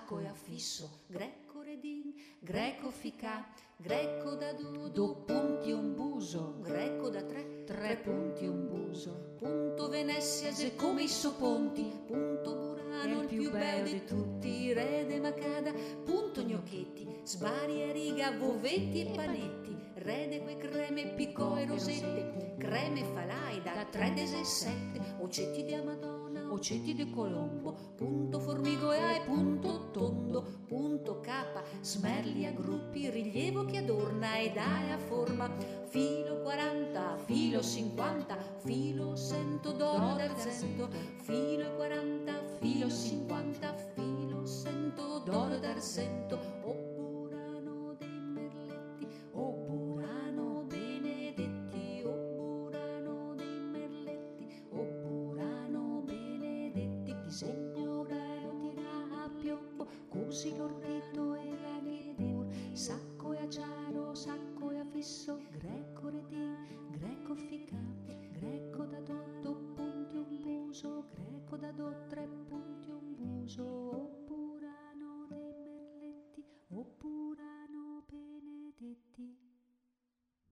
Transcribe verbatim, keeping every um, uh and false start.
sacco e affisso, greco redin, greco ficà, greco da due, due punti un buso, greco da tre, tre punti un buso, punto Venezia se come i sopponti, punto Burano il più bello di tutti, re de Macada, punto gnocchetti, sbari e riga, vovetti e panetti, re de quei creme, piccò e rosette, creme falai da tre dese sette, ocetti di Madonna, ocetti di Colombo, punto formigo e ai punto tondo, punto capa, smerli a gruppi, rilievo che adorna ed ha a forma, filo quaranta, filo cinquanta, filo cento d'oro d'argento, filo quaranta, filo cinquanta, filo cento d'oro d'argento,